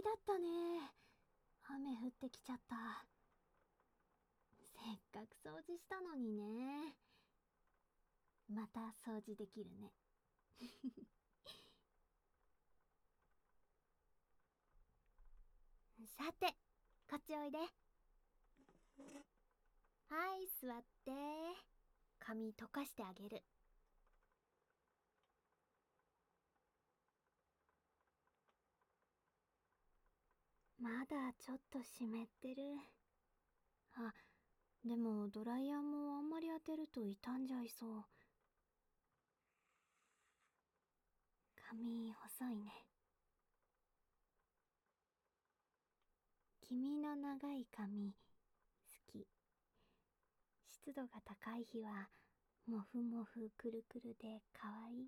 だったね。雨降ってきちゃった。せっかく掃除したのにね。また掃除できるね。さて、こっちおいで。はい、座って。髪溶かしてあげる。まだちょっと湿ってる。あ、でもドライヤーもあんまり当てると傷んじゃいそう。髪細いね。君の長い髪好き。湿度が高い日はもふもふくるくるでかわいい。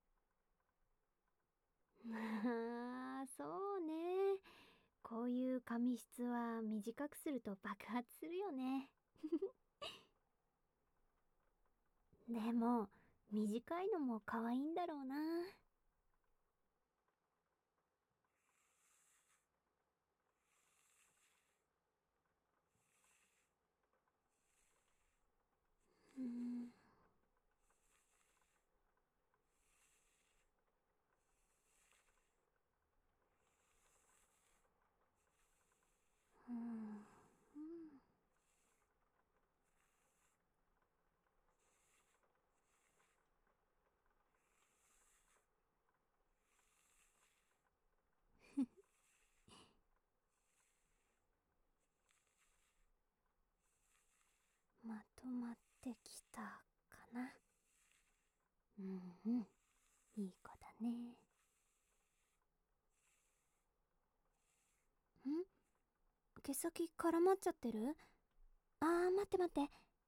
まあそうね。こういう髪質は短くすると爆発するよね。でも短いのも可愛いんだろうな。うん。うん。まとまってきたかな。うんうん、いい子だね。毛先絡まっちゃってる？待って待って。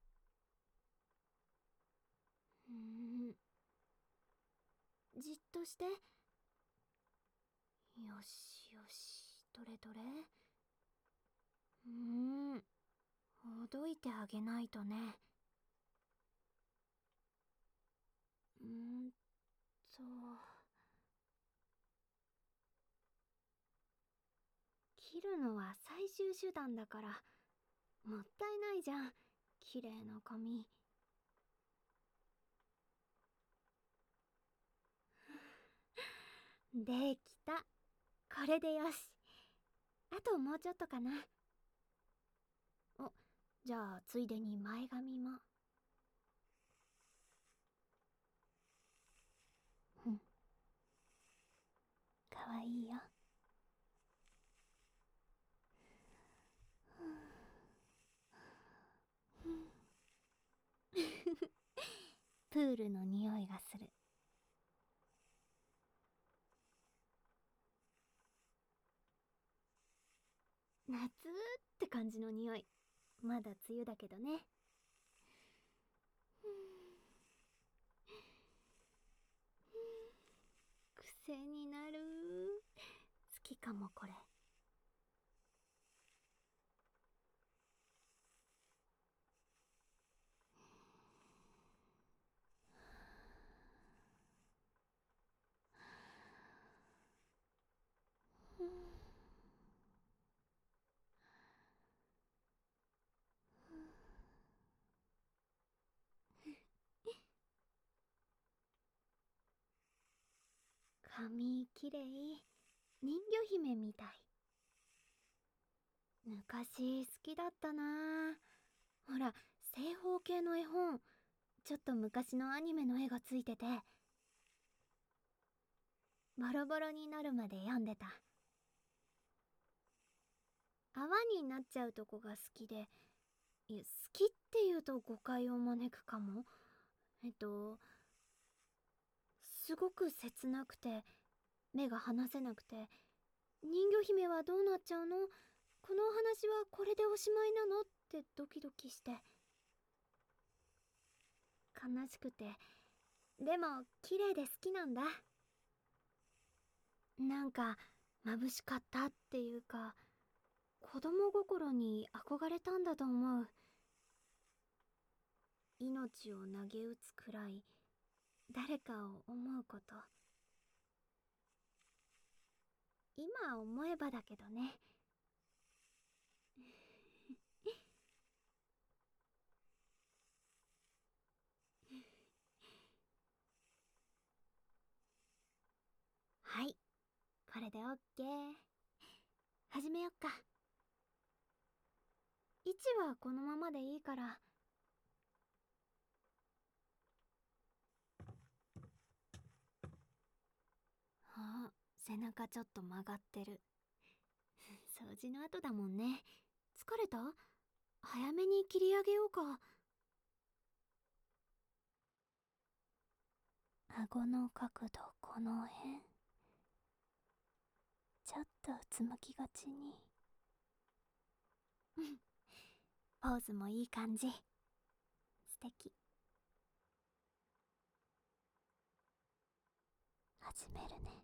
うーん、じっとして。よしよし、どれどれ。ほどいてあげないとね。うーんと切るのは最終手段だから、もったいないじゃん、綺麗な髪。できた。これでよし。あともうちょっとかな。お、じゃあついでに前髪も。うん、かわいいよ。プールの匂いがする。夏って感じの匂い。まだ梅雨だけどね。癖になる。好きかもこれ。髪きれい。人魚姫みたい。昔好きだったな。ほら、正方形の絵本。ちょっと昔のアニメの絵がついてて、ボロボロになるまで読んでた。泡になっちゃうとこが好きで、いや、好きって言うと誤解を招くかも。すごく切なくて、目が離せなくて、人魚姫はどうなっちゃうの？このお話はこれでおしまいなの？ってドキドキして。悲しくて、でも綺麗で好きなんだ。なんか眩しかったっていうか、子供心に憧れたんだと思う。命を投げ打つくらい誰かを思うこと。 今思えばだけどね。はい、これでオッケー。始めよっか。位置はこのままでいいから。あ、背中ちょっと曲がってる。掃除の後だもんね。疲れた？早めに切り上げようか。顎の角度この辺。ちょっとうつむきがちに。ポーズもいい感じ。素敵。始めるね。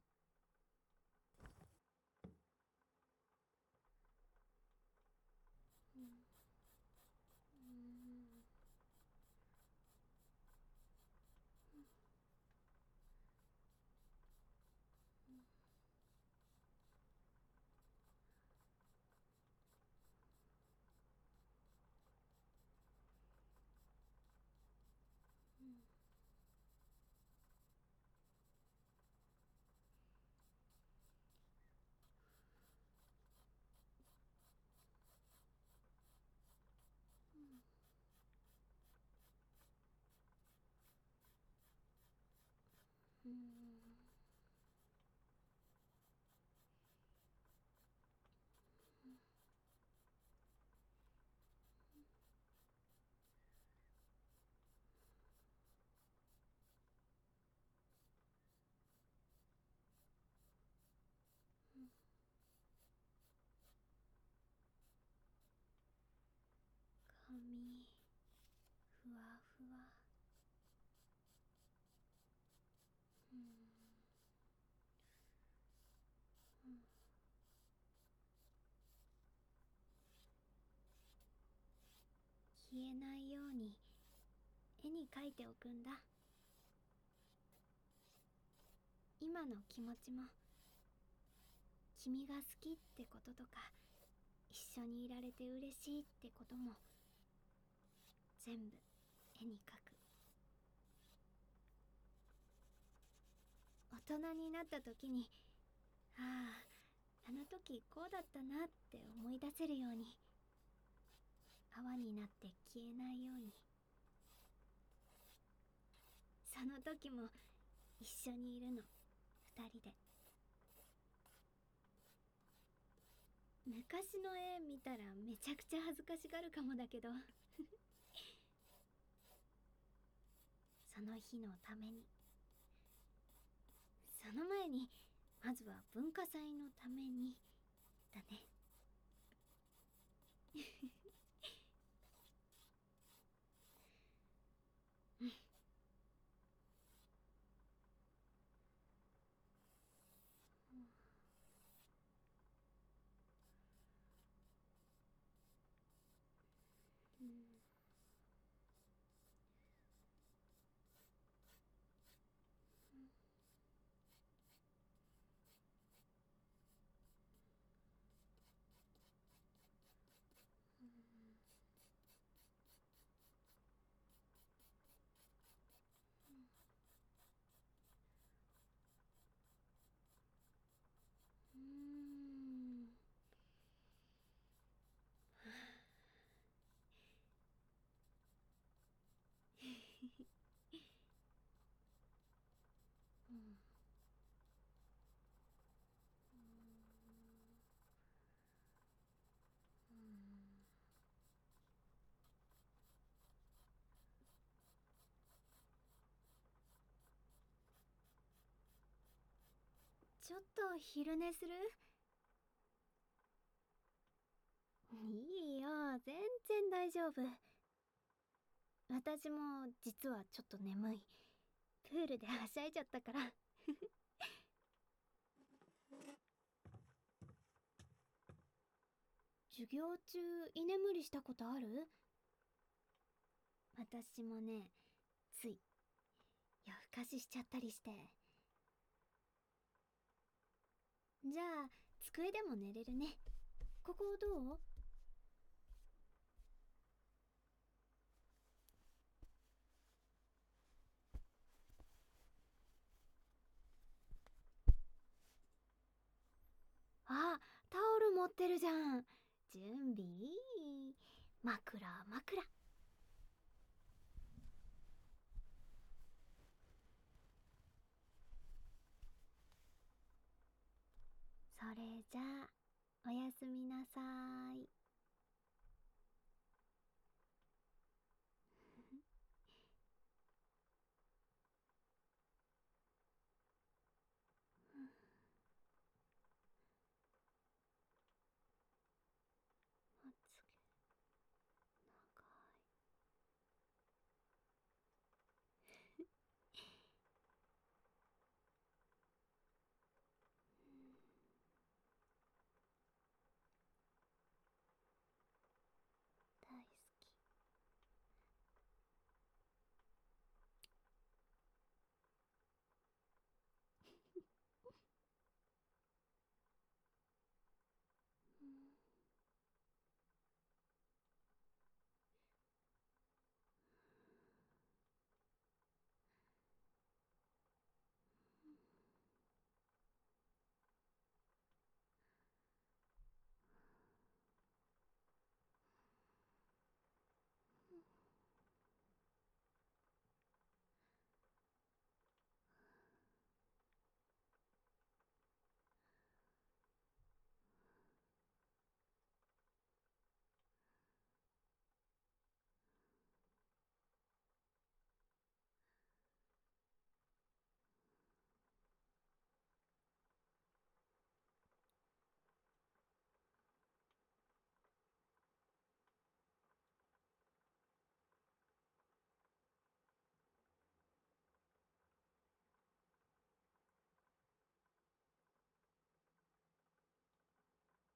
髪ふわふわ。消えないように絵に描いておくんだ。今の気持ちも、君が好きってこととか、一緒にいられて嬉しいってことも、全部絵に描く。大人になった時に、ああ、あの時こうだったなって思い出せるように、泡になって消えないように。その時も一緒にいるの、二人で。昔の絵見たらめちゃくちゃ恥ずかしがるかもだけどその日のために。その前にまずは文化祭のためにだね。うんうんうんうんちょっと昼寝する？いいよ、全然大丈夫。私も実はちょっと眠い。プールではしゃいじゃったから授業中居眠りしたことある？私もね、つい夜更かししちゃったりして。じゃあ机でも寝れるね。ここどう？あ、タオル持ってるじゃん。準備いい。枕枕。それじゃあおやすみなさーい。